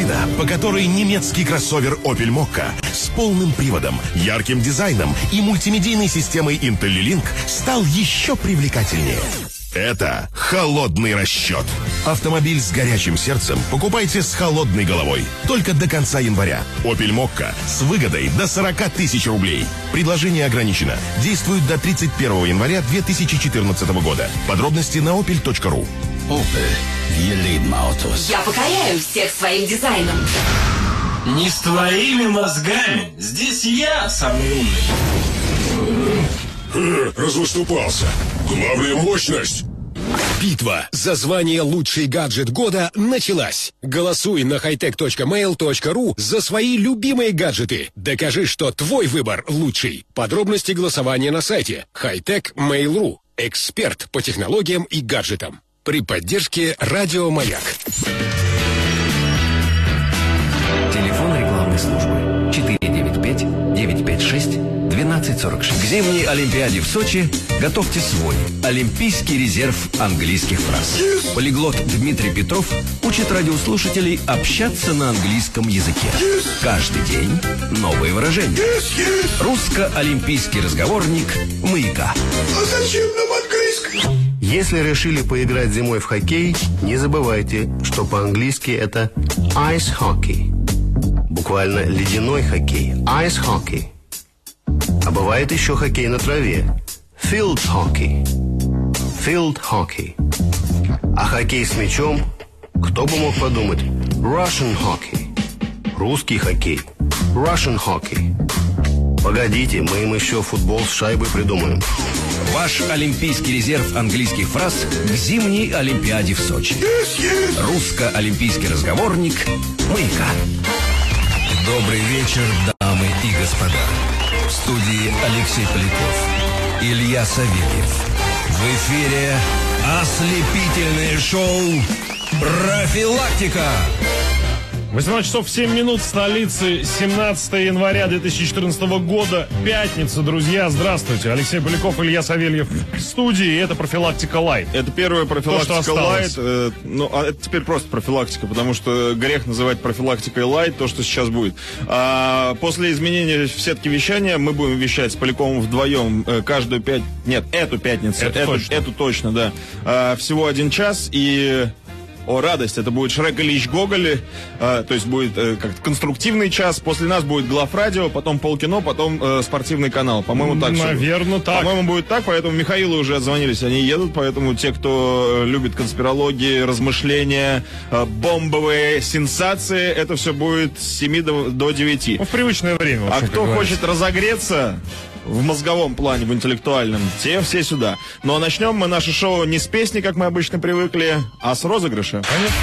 Причина, по которой немецкий кроссовер Opel Mokka с полным приводом, ярким дизайном и мультимедийной системой IntelliLink стал еще привлекательнее. Это холодный расчет. Автомобиль с горячим сердцем покупайте с холодной головой. Только до конца января. Opel Mokka с выгодой до 40 тысяч рублей. Предложение ограничено. Действует до 31 января 2014 года. Подробности на opel.ru. Opel. Wir lieben Autos. Я покоряю всех своим дизайном. Не с твоими мозгами. Здесь я самый умный. Развыступался. Главная мощность. Битва за звание «Лучший гаджет года» началась. Голосуй на hightech.mail.ru за свои любимые гаджеты. Докажи, что твой выбор лучший. Подробности голосования на сайте hightech.mail.ru. Эксперт по технологиям и гаджетам. При поддержке «Радио Маяк». Телефон рекламной службы 495-956-1246. К зимней Олимпиаде в Сочи готовьте свой олимпийский резерв английских фраз. Полиглот Дмитрий Петров учит радиослушателей общаться на английском языке. Каждый день новые выражения. Русско-олимпийский разговорник «Маяка». А зачем нам английский? Если решили поиграть зимой в хоккей, не забывайте, что по-английски это ice hockey. Буквально ледяной хоккей. Ice hockey. А бывает еще хоккей на траве. Field hockey. Field hockey. А хоккей с мячом, кто бы мог подумать? Russian hockey. Русский хоккей. Russian hockey. Погодите, мы им еще футбол с шайбой придумаем. Ваш олимпийский резерв английских фраз к зимней Олимпиаде в Сочи. Русско-олимпийский разговорник «Маяка». Добрый вечер, дамы и господа. В студии Алексей Поляков, Илья Савельев. В эфире ослепительное шоу «Профилактика». 18 часов 7 минут в столице, 17 января 2014 года, пятница, друзья, здравствуйте. Алексей Поляков, Илья Савельев в студии, это «Профилактика Лайт». Это первая «Профилактика Лайт», ну, а это теперь просто профилактика, потому что грех называть профилактикой Лайт то, что сейчас будет. После изменения в сетке вещания мы будем вещать с Поляковым вдвоем каждую эту пятницу. Эту точно, да. Всего 1 час и... О, радость, это будет Шрек Ильич Гоголь, то есть будет как-то конструктивный час, после нас будет Главрадио, потом полкино, потом спортивный канал, по-моему, так. Наверное, так. По-моему, будет так, поэтому Михаилу уже отзвонились, они едут, поэтому те, кто любит конспирологии, размышления, бомбовые сенсации, это все будет с 7 до 9. Ну, в привычное время. А кто хочет разогреться... в мозговом плане, в интеллектуальном, те все сюда. Но начнем мы наше шоу не с песни, как мы обычно привыкли, а с розыгрыша. Конечно.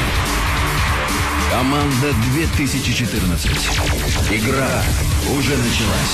Команда 2014. Игра уже началась.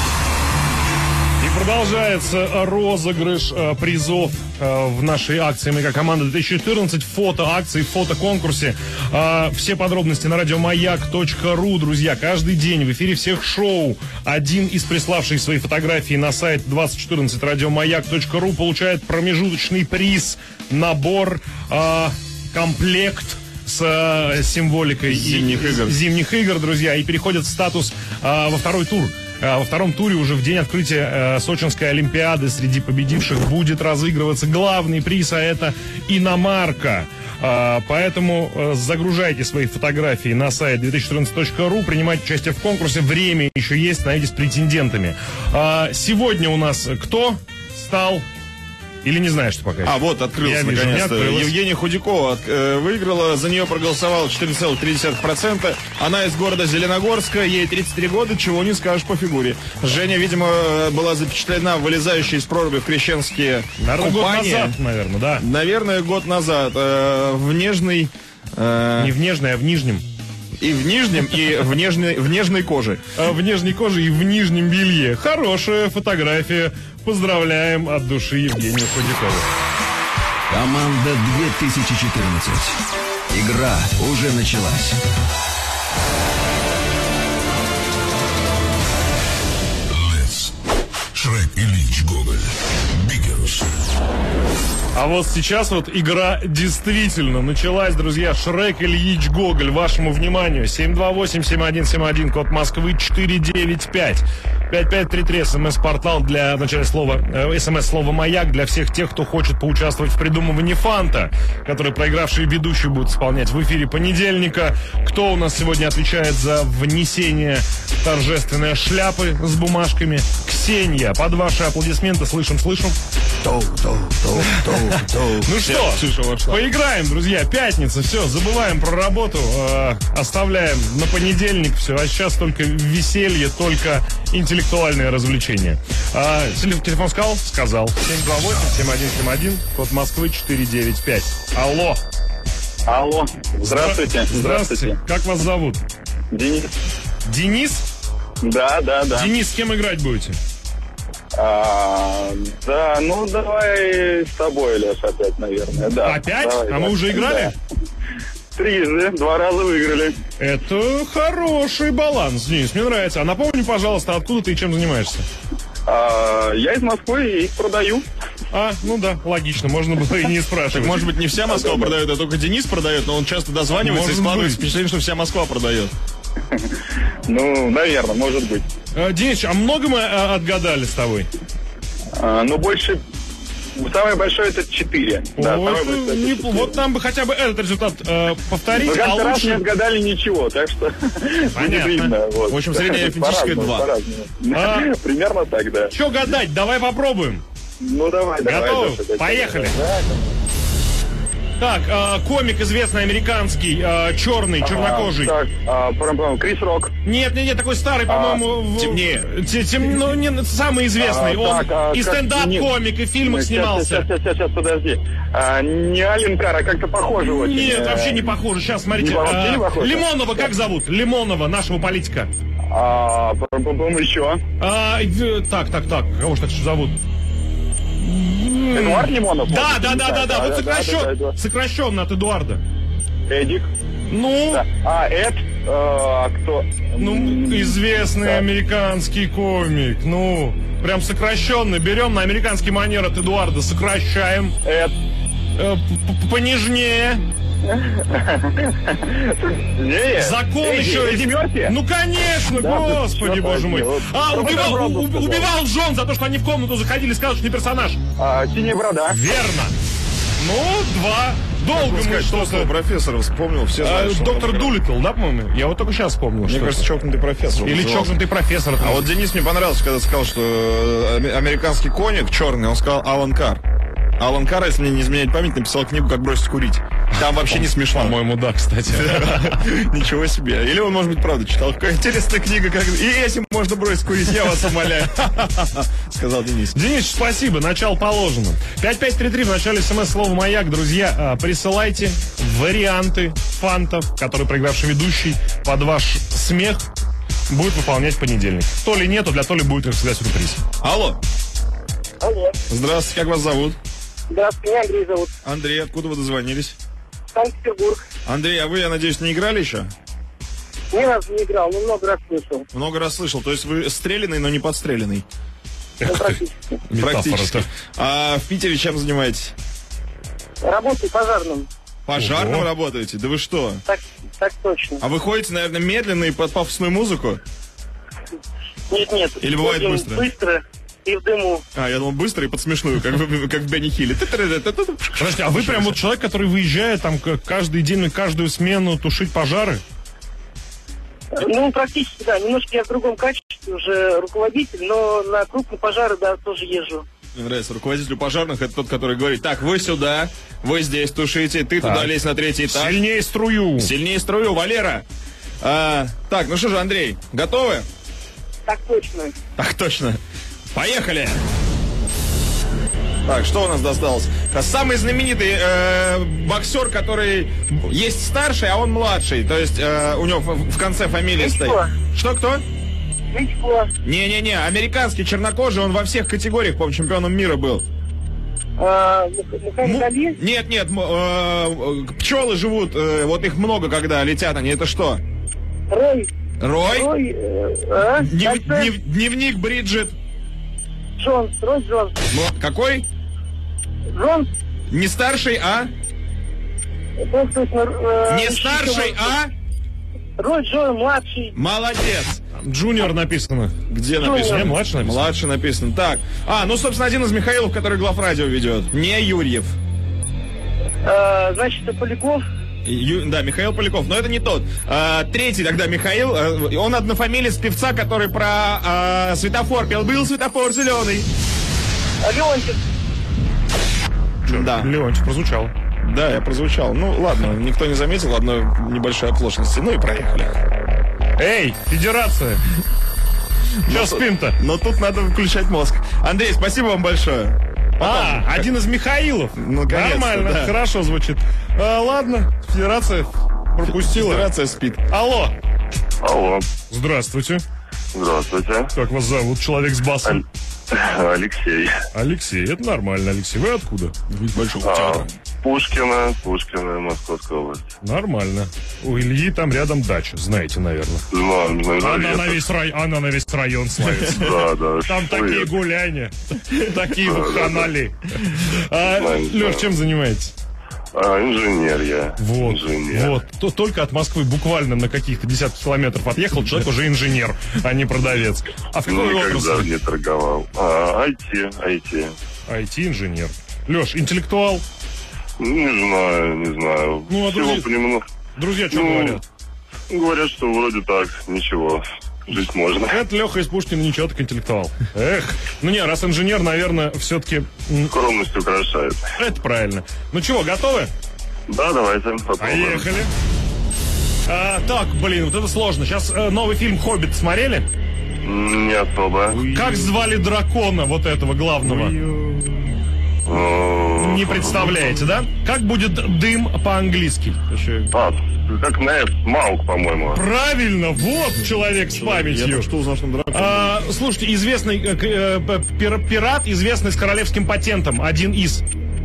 И продолжается розыгрыш призов в нашей акции «Маяка Команда 2014». Фото-акции, фотоконкурсе. Все подробности на радиомаяк.ру, друзья. Каждый день в эфире всех шоу один из приславших свои фотографии на сайт 2014 радиомаяк.ру получает промежуточный приз, набор, комплект с символикой зимних игр, друзья, и переходят в статус во второй тур. Во втором туре уже в день открытия Сочинской Олимпиады среди победивших будет разыгрываться главный приз, а это иномарка. Поэтому загружайте свои фотографии на сайт 2014.ru, принимайте участие в конкурсе, время еще есть, становитесь претендентами. Сегодня у нас кто стал... Или не знаешь, что пока? Вот, открылся наконец-то. Евгения Худякова выиграла, за нее проголосовало 14,3%. Она из города Зеленогорска, ей 33 года, чего не скажешь по фигуре. Женя, видимо, была запечатлена вылезающей из проруби в крещенские купания. Год назад, наверное, да. Наверное, год назад. В нежной... Не в нежной, а в нижнем. И в нижнем, и в нежной коже. В нежной коже и в нижнем белье. Хорошая фотография. Поздравляем от души Евгению Худякову. Команда 2014. Игра уже началась. Шрек Ильич Гоголь. Биггерс. А вот сейчас вот игра действительно началась, друзья. Шрек Ильич Гоголь, вашему вниманию. 728-7171, код Москвы 495. 5533, смс-портал для начала слова, смс-слово «Маяк» для всех тех, кто хочет поучаствовать в придумывании фанта, который проигравшие ведущие будут исполнять в эфире понедельника. Кто у нас сегодня отвечает за внесение торжественной шляпы с бумажками? Ксения, под ваши аплодисменты, слышим. Ну что, поиграем, друзья, пятница, все, забываем про работу, оставляем на понедельник все, а сейчас только веселье, только интеллектуальное развлечение. Телефон сказал? Сказал. 728-7171, код Москвы 495. Алло. Алло, здравствуйте. Здравствуйте. Как вас зовут? Денис. Денис? Да. Денис, с кем играть будете? Да, ну давай с тобой, Леш, опять, наверное. Да. Опять? Давай, мы уже играли? Да. Трижды, 2 раза выиграли. Это хороший баланс, Денис, мне нравится. А напомни, пожалуйста, откуда ты и чем занимаешься? Я из Москвы и их продаю. Ну да, логично, можно было и не спрашивать. Так, может быть, не вся Москва продает, а только Денис продает, но он часто дозванивается и складывается впечатление, что вся Москва продает. Ну, наверное, может быть. Денис, а много мы отгадали с тобой? Ну, больше... Самое большое это 4. Да, вот нам бы хотя бы этот результат повторить. Но как-то раз не отгадали ничего, так что... Понятно. В общем, средняя арифметическая 2. Примерно так, да. Че гадать? Давай попробуем. Ну, давай. Готовы? Поехали. Так, комик известный американский, черный, чернокожий. Так, Крис Рок. Нет, такой старый, по-моему... Темнее. Самый известный. Он и стендап-комик, и в фильмах снимался. Сейчас, подожди. Не Ален Карр, а как-то похоже очень. Нет, вообще не похоже. Сейчас, смотрите. Лимонова как зовут? Лимонова, нашего политика. По-моему, еще. Так. Кого же так зовут? Эдуард Лимонов? Да. Вот сокращенно от Эдуарда. Эдик. Ну? Да. Эд. Кто? Известный американский комик. Прям сокращенный. Берем на американский манер от Эдуарда, сокращаем. Эд. Понежнее. Закон еще. Эдди Мерфи? Ну, конечно, да, господи, боже мой. Убивал жен за то, что они в комнату заходили и сказали, что не персонаж. Синяя борода. Верно. 2. Долго мы что-то... профессора вспомнил, все знают, доктор Дулиттл, да, по-моему? Я вот только сейчас вспомнил. Мне кажется, чокнутый профессор. Или чокнутый профессор. А вот Денис мне понравился, когда сказал, что американский коник черный, он сказал Алан Карр. Алан Карр, если мне не изменять память, написал книгу «Как бросить курить». Там вообще не смешно. По-моему, да, кстати. Ничего себе. Или он, может быть, правда читал. Какая интересная книга. И этим можно бросить курить, я вас умоляю. Сказал Денис. Денис, спасибо. Начало положено. 5533 в начале смс-слова «Маяк». Друзья, присылайте варианты фантов, которые проигравший ведущий под ваш смех будет выполнять в понедельник. То ли нету, для то ли будет, как всегда, сюрприз. Алло. Здравствуйте, как вас зовут? Здравствуйте, меня Андрей зовут. Андрей, откуда вы дозвонились? Санкт-Петербург. Андрей, а вы, я надеюсь, не играли еще? Ни разу не играл, но много раз слышал. Много раз слышал, то есть вы стреляный, но не подстреленный? Практически. А в Питере чем занимаетесь? Работаю пожарным. Пожарным работаете? Да вы что? Так точно. А вы ходите, наверное, медленно и под пафосную музыку? Нет. Или бывает быстро? Быстро. И в дыму. Я думал, быстро и под смешную, как в Бенни Хилле. Подождите, а вы прям вот человек, который выезжает там каждый день на каждую смену тушить пожары? Ну, практически, да. Немножко я в другом качестве уже руководитель, но на крупные пожары, да, тоже езжу. Мне нравится, руководителю пожарных это тот, который говорит: так, вы сюда, вы здесь тушите, ты туда лезь на 3-й этаж. Сильнее струю. Сильнее струю, Валера. Так, ну что же, Андрей, готовы? Так точно. Так точно. Поехали! Так, что у нас досталось? Самый знаменитый боксер, который есть старший, а он младший. То есть у него в конце фамилии стоит. Что, кто? Кличко. Не-не-не, американский, чернокожий, он во всех категориях, по-моему, чемпионом мира был. Нет, пчелы живут, вот их много, когда летят они, это что? Рой? Дневник Бриджит. Рой Джонс. Какой? Джонс. Не старший, а? Не старший, а? Рой Джой младший. Молодец. Джуниор написано. Где написано? Не, младший написано. Младший написано. Так. Ну, собственно, один из Михаилов, который главрадио ведет. Не Юрьев. Значит, Поляков. Да, Михаил Поляков, но это не тот. Третий тогда Михаил, он однофамилец певца, который про светофор пел. Был светофор зеленый. Леонтьев. Да. Леонтьев прозвучал. Да, я прозвучал. Ну, ладно, никто не заметил одной небольшой оплошности. Ну и проехали. Эй, федерация! Че спим-то? Но тут надо выключать мозг. Андрей, спасибо вам большое. Один из Михаилов. Ну, нормально, да. Хорошо звучит. Ладно, федерация пропустила. Федерация спит. Алло. Алло. Здравствуйте. Здравствуйте. Как вас зовут? Человек с басом. Алексей. Алексей, это нормально, Алексей. Вы откуда? Из Большого театра. Пушкина, Московская область. Нормально. У Ильи там рядом дача, знаете, наверное. Знаю. Она на весь район славится. Да. Там такие гуляния, такие вахханали. Леш, чем занимаетесь? Инженер я. Вот. Инженер. Вот. Только от Москвы буквально на каких-то десятки километров отъехал, человек уже инженер, а не продавец. А в какой отрасли? Никогда не торговал. IT. IT-инженер. Леш, интеллектуал? Не знаю. Ну, а друзья что говорят? Говорят, что вроде так, ничего. Жить можно. Это Леха из Пушкина, ничего, так интеллектуал. Ну не, раз инженер, наверное, все-таки... Скромность украшает. Это правильно. Ну чего, готовы? Да, давайте попробуем. Поехали. Так, вот это сложно. Сейчас новый фильм «Хоббит» смотрели? Не особо. Как звали дракона вот этого главного? Не представляете, да? Как будет дым по-английски? Как Маук, по-моему. Правильно, вот человек с памятью. Я что узнал, что дракон. Слушайте, известный пират, известный с королевским патентом, один из.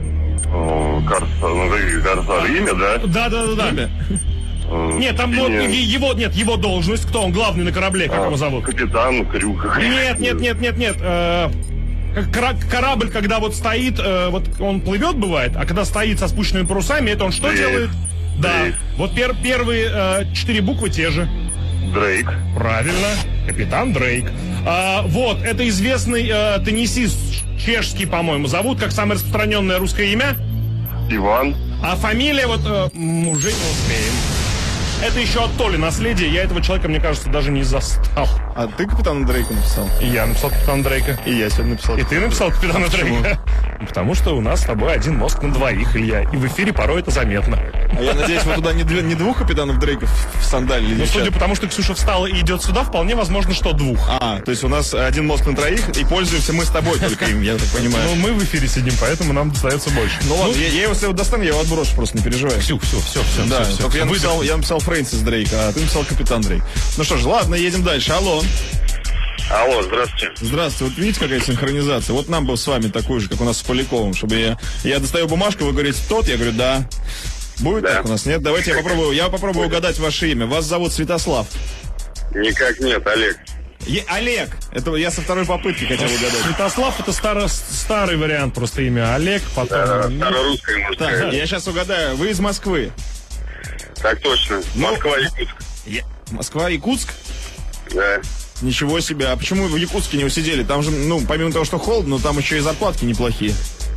Корсар, имя, да? Да. Нет, там его должность, кто он, главный на корабле, как его зовут? Капитан Крюк. Нет. Корабль, когда вот стоит, вот он плывет, бывает, а когда стоит со спущенными парусами, это он что делает? Да, вот первые 4 буквы те же. Дрейк. Правильно, капитан Дрейк. Вот, это известный теннисист, чешский, по-моему, зовут, как самое распространенное русское имя? Иван. А фамилия вот уже не успеем. Это еще от Толи наследие. Я этого человека, мне кажется, даже не застал. А ты капитана Дрейка написал? И я написал капитана Дрейка. И я сегодня написал. И ты написал капитана Дрейка. Потому что у нас с тобой один мозг на двоих, Илья. И в эфире порой это заметно. А я надеюсь, вы туда не двух капитанов Дрейков в сандалии. Ну, судя по тому, что Ксюша встала и идет сюда, вполне возможно, что двух. То есть у нас один мозг на троих, и пользуемся мы с тобой только им, я так понимаю. Ну, мы в эфире сидим, поэтому нам достается больше. Ну ладно, я его если достану, я его отброшу, просто не переживай. Все. Да, только я написал Фрэнсис Дрейка, а ты написал капитан Дрейк. Ну что ж, ладно, едем дальше. Алло, здравствуйте. Здравствуйте. Вот видите, какая синхронизация? Вот нам бы с вами такую же, как у нас с Поляковым, чтобы я достаю бумажку, вы говорите тот, я говорю да. Будет так у нас? Нет? Давайте я попробую угадать ваше имя. Вас зовут Святослав? Никак нет, Олег. Олег. Это я со второй попытки хотел угадать. Святослав — это старый вариант просто имя. Олег, потом... Старорусское, может сказать. Так, я сейчас угадаю. Вы из Москвы? Так точно. Москва-Якутск. Москва-Якутск? Да. Ничего себе. А почему вы в Якутске не усидели? Там же, помимо того, что холодно, там еще и зарплатки неплохие.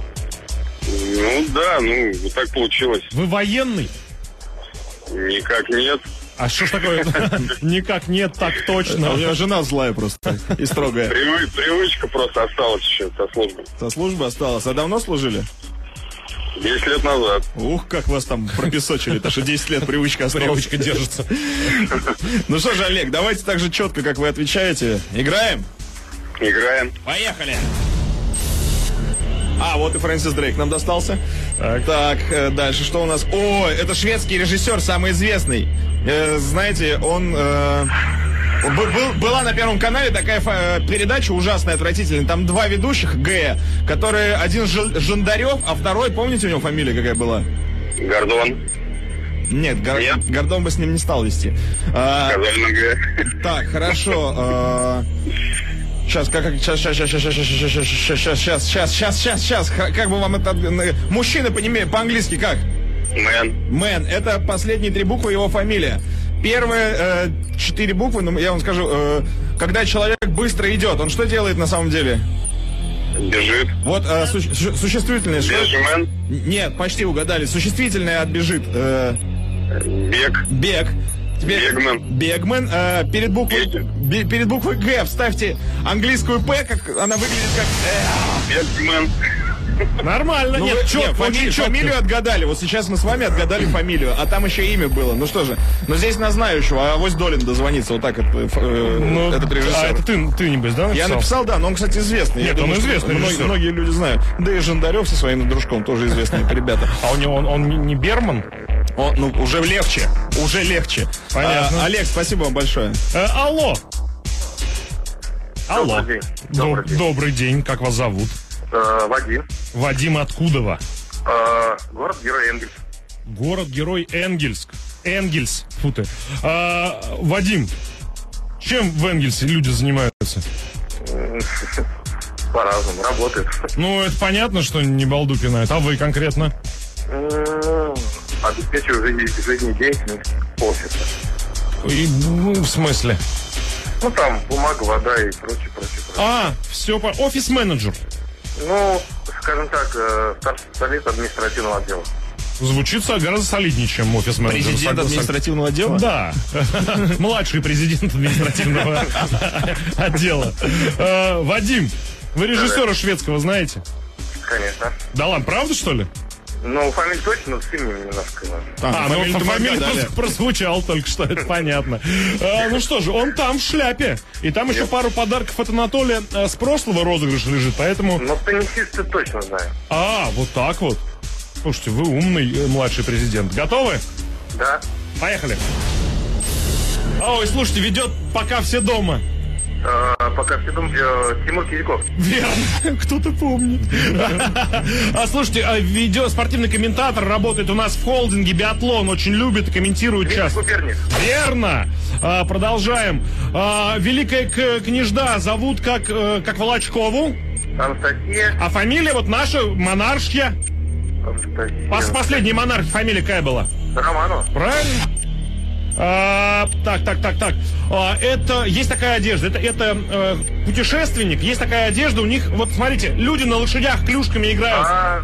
Вот так получилось. Вы военный? Никак нет. А что ж такое? Никак нет, так точно. У меня жена злая просто и строгая. Привычка просто осталась еще со службы. Со службы осталась. А давно служили? 10 лет назад. Ух, как вас там пропесочили, то что 10 лет привычка осталась. Привычка держится. Ну что же, Олег, давайте так же четко, как вы отвечаете. Играем? Играем. Поехали. Вот и Фрэнсис Дрейк нам достался. Так, дальше что у нас? Это шведский режиссер, самый известный. Знаете, он... Была на Первом канале такая передача ужасная, отвратительная. Там 2 ведущих, которые один Жандарев, а второй, помните, у него фамилия какая была? Гордон. Нет, Гордон бы с ним не стал вести. Сказали на Г. Так, хорошо. Сейчас, как бы вам это... Мужчина по-английски как? Мэн. Это последние 3 буквы его фамилия. Первые 4 буквы, ну, я вам скажу, когда человек быстро идет, он что делает на самом деле? Бежит. Вот существительное. Бежмен. Нет, почти угадали. Существительное от бежит. Бег. Бегмен. Перед буквой Г вставьте английскую П, как она выглядит как... Бегмен. Нормально, нет, фамилию отгадали. Вот сейчас мы с вами отгадали фамилию, а там еще имя было. Ну что же, но здесь на знающего, а авось Долин дозвонится. Вот так этот режиссер. А это ты небось, да, написал? Я написал, да, но он, кстати, известный. Нет, он известный режиссер. Многие люди знают. Да и Жандарев со своим дружком тоже известные ребята. А у него он не Берман? Ну, уже легче. Понятно. Олег, спасибо вам большое. Алло. Добрый день. Как вас зовут? Вадим. Вадим, откуда вы? Город-герой Энгельс. Город-герой Энгельс. Фу ты. Вадим, чем в Энгельсе люди занимаются? По-разному, работают. Ну, это понятно, что не балду пинают. А вы конкретно? Обеспечиваю жизнедеятельность офиса. В смысле? Ну, там бумага, вода и прочее. Все, офис-менеджер. Ну, скажем так, старший специалист административного отдела. Звучит гораздо солиднее, чем офис-менеджер. Президент административного отдела? Да. Младший президент административного отдела. Вадим, вы режиссера шведского знаете? Конечно. Да ладно, правда, что ли? Ну, фамилия точно, но с именем немножко. Фамилия прозвучал только что, это понятно. Ну что же, он там в шляпе. И там еще пару подарков от Анатолия с прошлого розыгрыша лежит, поэтому... Но теннисиста точно знаю. Вот так вот. Слушайте, вы умный младший президент. Готовы? Да. Поехали. Ой, слушайте, ведет «Пока все дома». Пока все дома, Тимур Кизяков. Верно, кто-то помнит. Слушайте, спортивный комментатор, работает у нас в холдинге «Биатлон», очень любит и комментирует часто. Верно. Продолжаем. Великая княжда зовут как Волочкову. Анастасия. А фамилия вот наша, монаршья. Анастасия. Последняя монархия, фамилия какая была? Романова. Правильно. Так. Это есть такая одежда. Это путешественник. Есть такая одежда. У них, вот смотрите, люди на лошадях клюшками играют.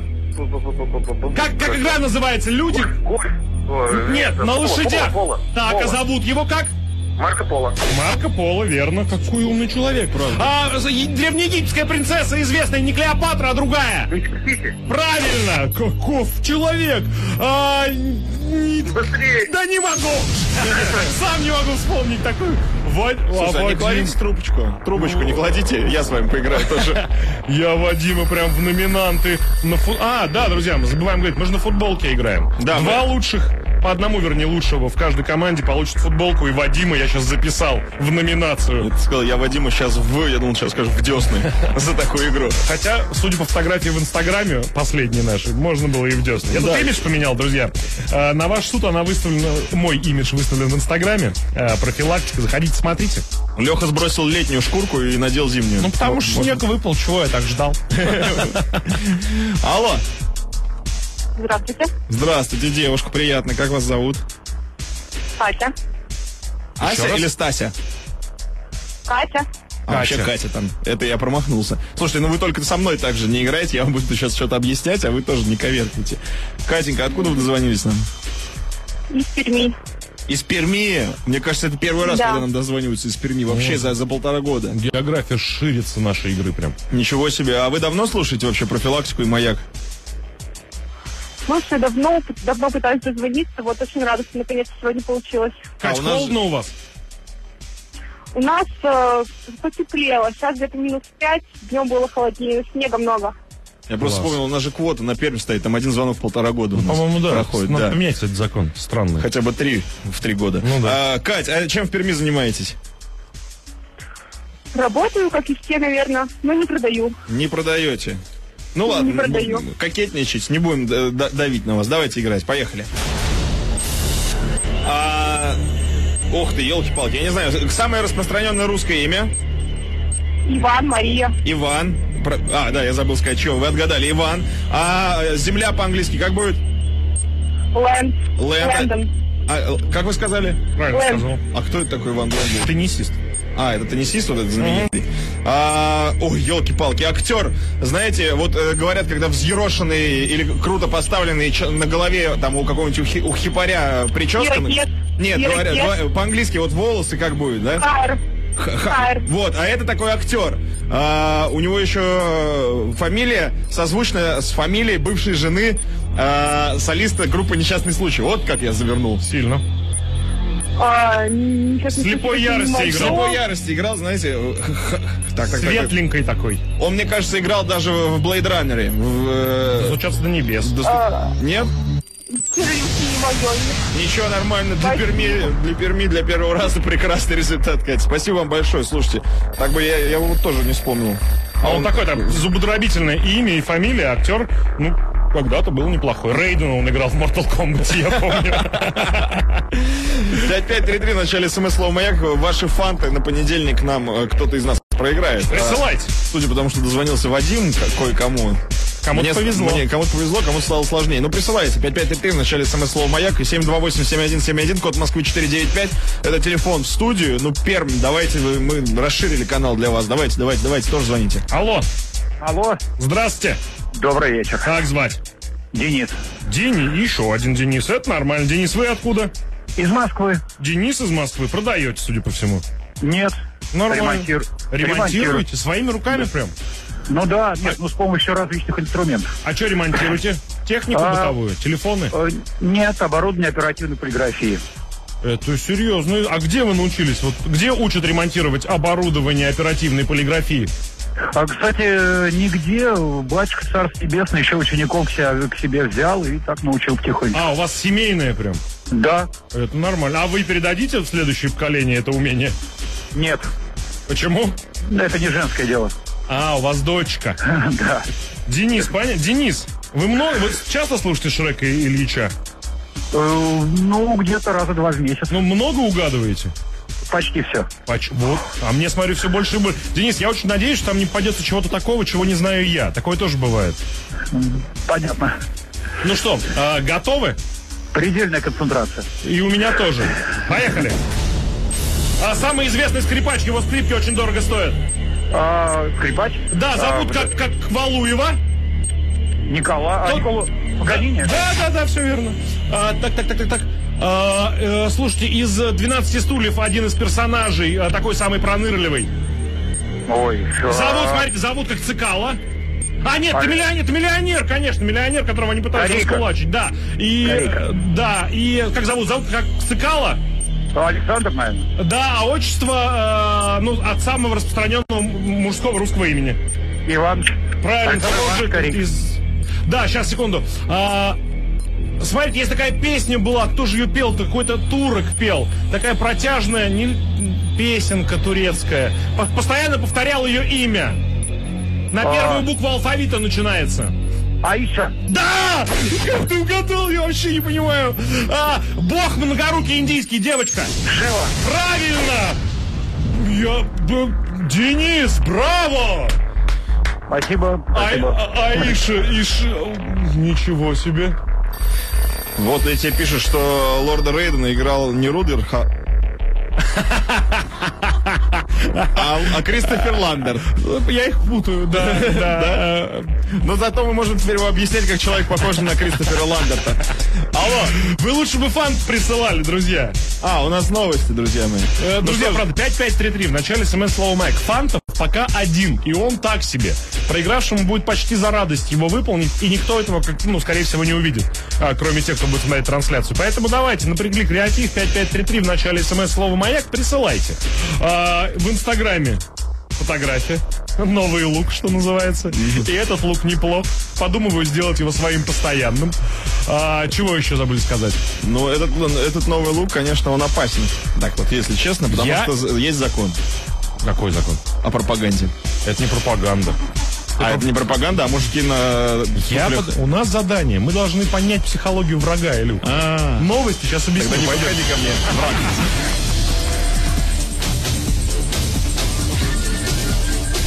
Как игра называется? Люди. Нет, на лошадях. Так, а зовут его как? Марко Поло. Марко Поло, верно. Какой умный человек, правда. Древнеегипетская принцесса известная, не Клеопатра, а другая. Правильно. Каков человек. Быстрее. Да не могу. Сам не могу вспомнить такую. Слушай, не кладите трубочку не кладите, я с вами поиграю тоже. Я Вадима прям в номинанты. Да, друзья, мы забываем говорить, мы же на футболке играем. Да, Два лучших, по одному, вернее, лучшего в каждой команде получат футболку, и Вадима я сейчас записал в номинацию. Ты сказал, я Вадима сейчас я думал, сейчас скажу в десны за такую игру. Хотя, судя по фотографии в Инстаграме, последней нашей, можно было и в десны. Я тут имидж поменял, друзья. На ваш суд она выставлена, мой имидж выставлен в Инстаграме. Профилактика, заходите, смотрите. Леха сбросил летнюю шкурку и надел зимнюю. Ну, потому что снег выпал, чего я так ждал. Алло. Здравствуйте. Здравствуйте, девушка, приятно. Как вас зовут? Катя. Ася или Стася? Катя. Вообще Катя там. Это я промахнулся. Слушайте, ну вы только со мной так же не играете, я вам буду сейчас что-то объяснять, а вы тоже не коверкайте. Катенька, откуда вы дозвонились нам? Из Перми. Из Перми? Мне кажется, это первый раз, когда нам дозваниваются из Перми. Вообще за 1,5 года. География ширится нашей игры прям. Ничего себе. А вы давно слушаете вообще профилактику и маяк? Слушай, давно пытаюсь дозвониться. Вот очень рада, что наконец сегодня получилось. Кать, холодно у вас? У нас потеплело. Сейчас где-то -5. Днем было холоднее. Снега много. Я просто вспомнил, у нас же квота на Пермь стоит. Там один звонок в 1,5 года. По-моему, да. Проходит. Надо поменять, кстати, закон. Странный. Хотя бы 3 в 3 года. Ну, да. Кать, а чем в Перми занимаетесь? Работаю, как и все, наверное, но не продаю. Не продаете? Ну ладно, не продаю. Кокетничать, не будем давить на вас. Давайте играть, поехали. Ух ты, елки-палки, я не знаю, самое распространенное русское имя? Иван, Мария. Иван. Да, я забыл сказать, чего. Вы отгадали. Иван. А земля по-английски как будет? Лэнд. Лэндон. Как вы сказали? Правильно сказал. А кто это такой Иван Лэндон? Теннисист. Это теннисист вот этот знаменитый. Ой, елки-палки, актер. Знаете, вот говорят, когда взъерошенный или круто поставленный на голове, там у какого-нибудь у хипаря прическа. Нет, говорят, по-английски вот волосы как будет, да? Хайр. Вот, а это такой актер. У него еще фамилия созвучная с фамилией бывшей жены солиста группы «Несчастный случай». Вот как я завернул. Сильно. Слепой ярости играл. Слепой ярости играл, знаете. Светленький такой. Он, мне кажется, играл даже в Blade Runner. Достучаться до небес. Нет? Ничего, нормально. Для Перми, для первого раза прекрасный результат, Катя. Спасибо вам большое. Слушайте, так бы я его тоже не вспомнил. Он такой там зубодробительное имя и фамилия, актер, когда-то был неплохой. Рейден он играл в Mortal Kombat, я помню. 5533 в начале смс-слова «Маяк». Ваши фанты на понедельник нам кто-то из нас проиграет. Присылайте. Судя по тому, что дозвонился Вадим кое-кому. Кому-то повезло. Кому-то повезло, кому-то стало сложнее. Присылайте. 5533 в начале смс-слова «Маяк» и 728-7171, код Москвы 495. Это телефон в студию. Пермь, давайте, мы расширили канал для вас. Давайте, тоже звоните. Алло. Алло. Здравствуйте. Добрый вечер. Как звать? Денис. Еще один Денис. Это нормально. Денис, вы откуда? Из Москвы. Денис из Москвы. Продаете, судя по всему. Нет. Нормально. Ремонтируете? Своими руками прям? Да, нет, с помощью различных инструментов. А что ремонтируете? Технику бытовую? Телефоны? Нет, оборудование оперативной полиграфии. Это серьезно. А где вы научились? Вот где учат ремонтировать оборудование оперативной полиграфии? Кстати, нигде. Батюшка Царство Небесное еще учеников к себе взял и так научил потихоньку. У вас семейное прям? Да. Это нормально. А вы передадите в следующее поколение это умение? Нет. Почему? Это не женское дело. У вас дочка. Да. Денис, понятно? Денис, вы часто слушаете Шрека и Ильича? Где-то раза 2 в месяц. Много угадываете? Почти все. Вот. А мне, смотрю, все больше и больше. Денис, я очень надеюсь, что там не попадется чего-то такого, чего не знаю я. Такое тоже бывает. Понятно. Ну что, готовы? Предельная концентрация. И у меня тоже. Поехали. Самый известный скрипач, его скрипки очень дорого стоят. Скрипач? Да, зовут как Валуева. Никола. Паганини? Да, все верно. Так. Слушайте, из 12 стульев один из персонажей, такой самый пронырливый. Ой, что? Зовут как Цикало. Нет, ты миллионер, конечно, миллионер, которого они пытаются раскулачить. Да. И как зовут? Зовут как Цикало? Александр, наверное. Да, а отчество от самого распространенного мужского русского имени. Иван. Правильно. Да, сейчас, секунду. Смотрите, есть такая песня была, кто же ее пел-то? Какой-то турок пел. Такая протяжная песенка турецкая. Постоянно повторял ее имя. На первую букву алфавита начинается. Аиша. Да! Как ты угадал? Я вообще не понимаю. Бог многорукий индийский, девочка. Шива. Правильно! Денис, браво! Спасибо. Аиша. Ничего себе. Вот я тебе пишу, что лорда Рейдена играл не Рудер, а Кристофер Ландер. Я их путаю, да. Но зато мы можем теперь его объяснять, как человек похож на Кристофера Ландерта. Алло, вы лучше бы фант присылали, друзья. У нас новости, друзья мои. Друзья, правда, 5533 в начале смс-слова «Майк». Фантов пока один, и он так себе. Проигравшему будет почти за радость его выполнить, и никто этого, скорее всего, не увидит, кроме тех, кто будет смотреть трансляцию. Поэтому давайте, напрягли креатив, 5533 в начале смс-слова «Маяк», присылайте. В Инстаграме фотография, новый лук, что называется. И этот лук неплох. Подумываю сделать его своим постоянным. Чего еще забыли сказать? Этот новый лук, конечно, он опасен. Так вот, если честно, потому что есть закон. Какой закон? О пропаганде. Это не пропаганда. Это не пропаганда, а мужики на... У нас задание. Мы должны понять психологию врага, Илюк. Новости сейчас объясню. Тогда не подходи ко мне, враг.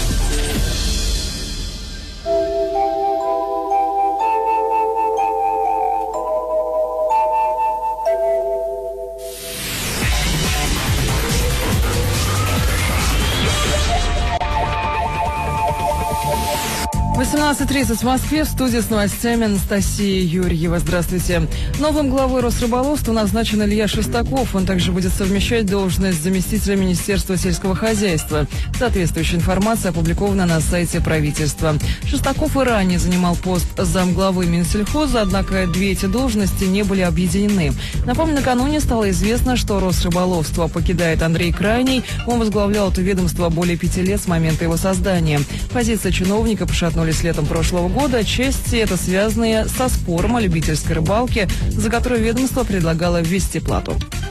18:30 в Москве. В студии с новостями Анастасия Юрьева. Здравствуйте. Новым главой Росрыболовства назначен Илья Шестаков. Он также будет совмещать должность заместителя Министерства сельского хозяйства. Соответствующая информация опубликована на сайте правительства. Шестаков и ранее занимал пост замглавы Минсельхоза, однако две эти должности не были объединены. Напомню, накануне стало известно, что Росрыболовство покидает Андрей Крайний. Он возглавлял это ведомство более 5 лет с момента его создания. Позиция чиновника пошатнулась летом прошлого года, отчасти это связанные со спором о любительской рыбалке, за которую ведомство предлагало ввести плату.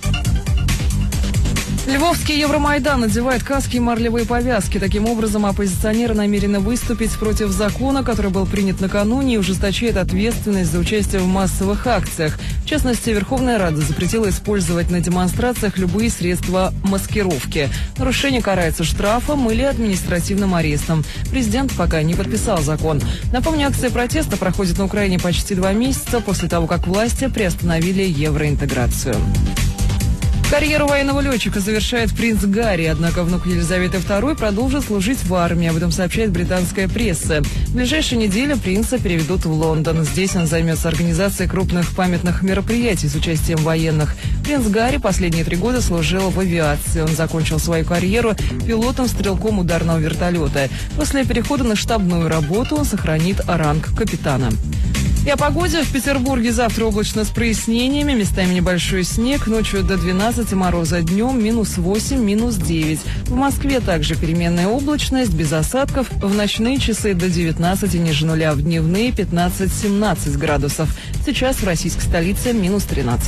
Львовский Евромайдан надевает каски и марлевые повязки. Таким образом, оппозиционеры намерены выступить против закона, который был принят накануне и ужесточает ответственность за участие в массовых акциях. В частности, Верховная Рада запретила использовать на демонстрациях любые средства маскировки. Нарушение карается штрафом или административным арестом. Президент пока не подписал закон. Напомню, акция протеста проходит на Украине почти 2 месяца после того, как власти приостановили евроинтеграцию. Карьеру военного летчика завершает принц Гарри, однако внук Елизаветы II продолжит служить в армии. Об этом сообщает британская пресса. В ближайшие недели принца переведут в Лондон. Здесь он займется организацией крупных памятных мероприятий с участием военных. Принц Гарри последние 3 года служил в авиации. Он закончил свою карьеру пилотом-стрелком ударного вертолета. После перехода на штабную работу он сохранит ранг капитана. И о погоде. В Петербурге завтра облачно с прояснениями, местами небольшой снег, ночью до 12 мороза, днем -8, -9. В Москве также переменная облачность, без осадков, в ночные часы до 19 ниже нуля, в дневные 15-17 градусов. Сейчас в российской столице -13.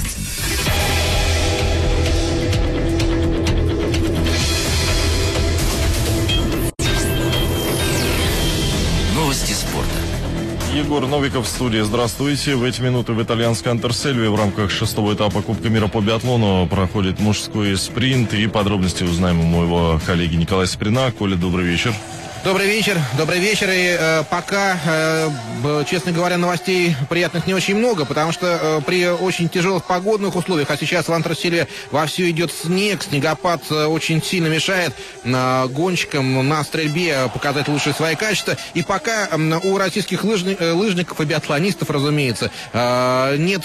Новости спорта. Егор Новиков в студии. Здравствуйте. В эти минуты в итальянской Антверсельве в рамках 6-го этапа Кубка мира по биатлону проходит мужской спринт. И подробности узнаем у моего коллеги Николая Сприна. Коля, добрый вечер. Добрый вечер. И пока, честно говоря, новостей приятных не очень много, потому что при очень тяжелых погодных условиях, а сейчас в Антверсельве вовсю идет снег, снегопад очень сильно мешает гонщикам на стрельбе показать лучшие свои качества. И пока у российских лыжников и биатлонистов, разумеется, нет,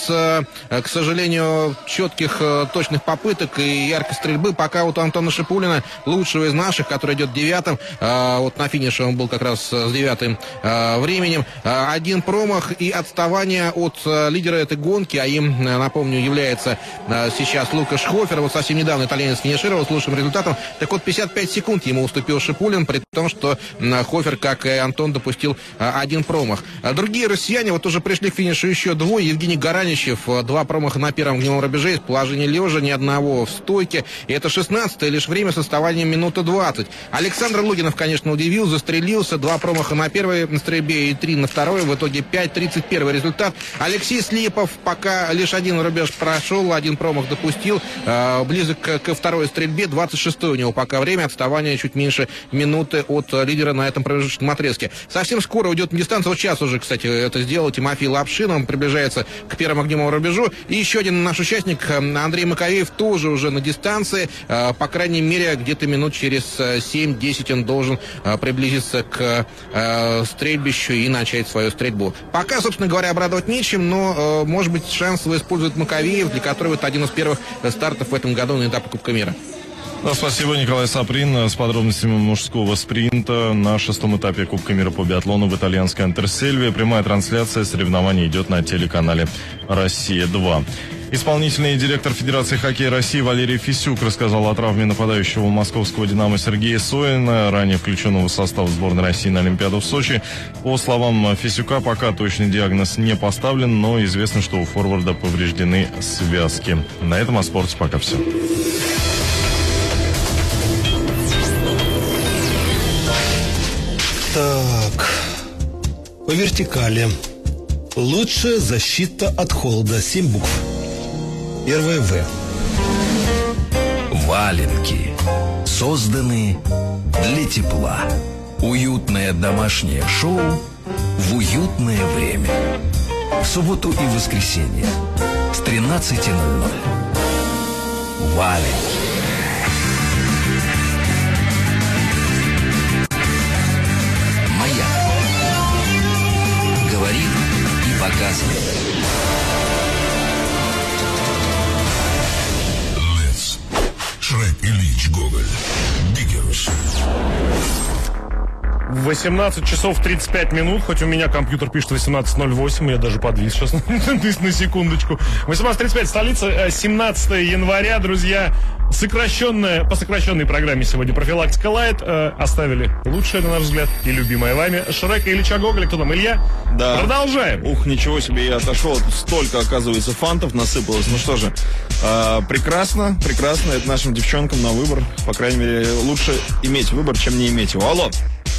к сожалению, четких точных попыток и яркой стрельбы. Пока вот у Антона Шипулина, лучшего из наших, который идет 9-м, вот на финише он был как раз с 9-м временем. 1 промах и отставание от лидера этой гонки, а им, напомню, является сейчас Лукаш Хофер. Вот совсем недавно итальянец финишировал с лучшим результатом. Так вот, 55 секунд ему уступил Шипулин, при том, что Хофер, как и Антон, допустил 1 промах. Другие россияне вот уже пришли к финишу еще 2. Евгений Гараничев, 2 промаха на первом огневом рубеже, из положения лежа, ни одного в стойке. И это 16-е, лишь время с отставанием минуты 20. Александр Логинов, конечно, удивил, застрелился, 2 промаха на первой стрельбе и 3 на второй, в итоге 5:31 результат. Алексей Слепов пока лишь 1 рубеж прошел, 1 промах допустил, близок ко второй стрельбе, 26-й у него пока время, отставание чуть меньше минуты от лидера на этом промежуточном отрезке. Совсем скоро уйдет на дистанцию, вот сейчас уже, кстати, это сделал Тимофей Лапшин, он приближается к первому огневому рубежу, и еще один наш участник, Андрей Маковеев, тоже уже на дистанции, по крайней мере, где-то минут через 7-10 он должен приблизиться к стрельбищу и начать свою стрельбу. Пока, собственно говоря, обрадовать нечем, но, может быть, шанс использует Маковеев, для которого это один из первых стартов в этом году на этапе Кубка мира. Да, спасибо, Николай Саприн, с подробностями мужского спринта на 6-м этапе Кубка мира по биатлону в итальянской Антверсельве. Прямая трансляция соревнований идет на телеканале «Россия-2». Исполнительный директор Федерации хоккея России Валерий Фисюк рассказал о травме нападающего московского «Динамо» Сергея Соина, ранее включенного в состав сборной России на Олимпиаду в Сочи. По словам Фисюка, пока точный диагноз не поставлен, но известно, что у форварда повреждены связки. На этом о спорте пока все. Так, по вертикали. Лучшая защита от холода. 7 букв. Первое В. Валенки. Созданы для тепла. Уютное домашнее шоу в уютное время. В субботу и воскресенье с 13:00. Валенки. 18 часов 35 минут, хоть у меня компьютер пишет 18:08, я даже подвис сейчас на секундочку. 18:35, столица, 17 января, друзья. По сокращенной программе сегодня профилактика Лайт. Оставили лучшее, на наш взгляд, и любимое вами Шрека, Ильича Гоголя. Кто там, Илья? Да. Продолжаем. Ух, ничего себе, я отошел. Столько, оказывается, фантов насыпалось. Ну что же, прекрасно. Это нашим девчонкам на выбор. По крайней мере, лучше иметь выбор, чем не иметь его. Алло.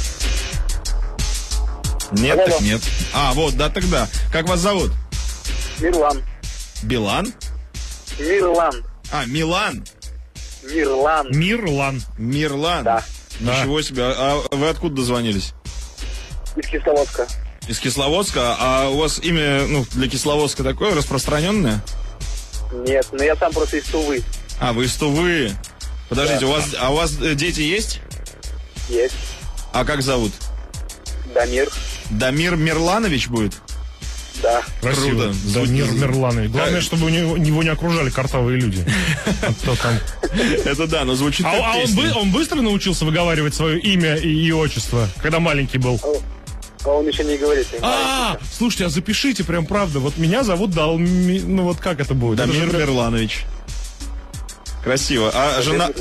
Нет, так нет. Вот, да, тогда. Как вас зовут? Мирлан. Билан? Мирлан. Милан. Мирлан. Да. Ничего себе. А вы откуда дозвонились? Из Кисловодска. Из Кисловодска? А у вас имя, для Кисловодска такое распространенное? Нет, я сам просто из Тувы. Вы из Тувы. Подождите, да. у вас дети есть? Есть. А как зовут? Дамир. Дамир Мирланович будет? Да. Красиво. Круто. Дамир Мирланович. Главное, чтобы его не окружали картавые люди. Это да, но звучит как песня. Он быстро научился выговаривать свое имя и отчество, когда маленький был? Он еще не говорит. Слушайте, запишите, прям правда. Вот меня зовут как это будет? Дамир Мирланович. Красиво. А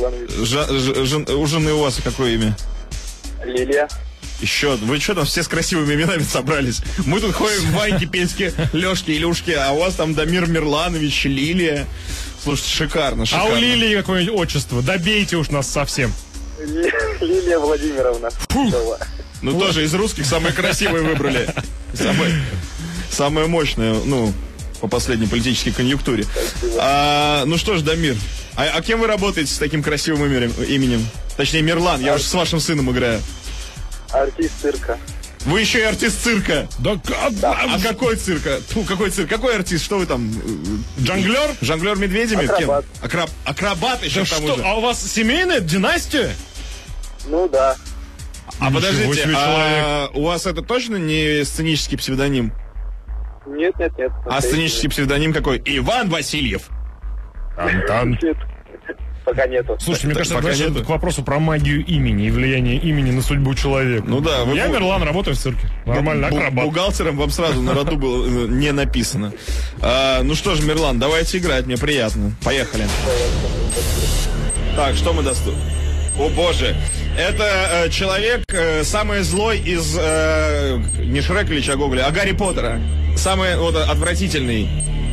у жены у вас какое имя? Лилия. Еще, вы что там все с красивыми именами собрались? Мы тут ходим в Ваньке, Пеньке, Лешке, Илюшке, а у вас там Дамир Мирланович, Лилия. Слушайте, шикарно. А у Лилии какое-нибудь отчество? Добейте уж нас совсем. Лилия Владимировна. Тоже из русских самые красивые выбрали. Самое мощное, по последней политической конъюнктуре. Ну что ж, Дамир, а кем вы работаете с таким красивым именем? Точнее, Мирлан, я уже с вашим сыном играю. Артист цирка. Вы еще и артист цирка? Да. А какой цирка? Какой цирк? Какой артист? Что вы там? Жонглер? Жонглер медведями? Акробат. Акробат еще к тому же. А у вас семейная династия? Ну да. Подождите, у вас это точно не сценический псевдоним? Нет. А сценический псевдоним какой? Иван Васильев. Антон. Пока нету. Слушайте, мне кажется, это к вопросу про магию имени и влияние имени на судьбу человека. Ну да. Я Мирлан, работаю в цирке. Нормально, акробат. Бухгалтером вам сразу на роду было не написано. Ну что ж, Мирлан, давайте играть, мне приятно. Поехали. Так, что мы доступны? О боже, это человек самый злой из не Шрека Ильича Гоголя, а Гарри Поттера. Самый отвратительный.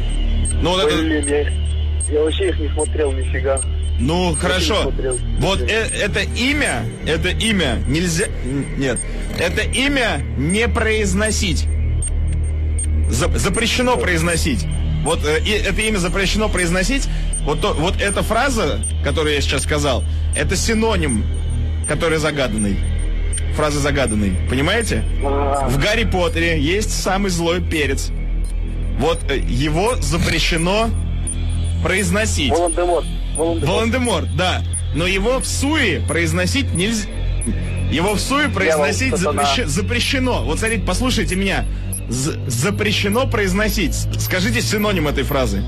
Я вообще их не смотрел нифига. Ну, хорошо. Вот это имя нельзя... Нет. Это имя не произносить. Запрещено произносить. Вот это имя запрещено произносить. Вот эта фраза, которую я сейчас сказал, это синоним, который загаданный. Фраза загаданный. Понимаете? В Гарри Поттере есть самый злой перец. Вот его запрещено произносить. Волан-де-Морт, да. Но его в суе произносить нельзя. Его в суе произносить запрещено. Вот смотрите, послушайте меня. Запрещено произносить. Скажите синоним этой фразы.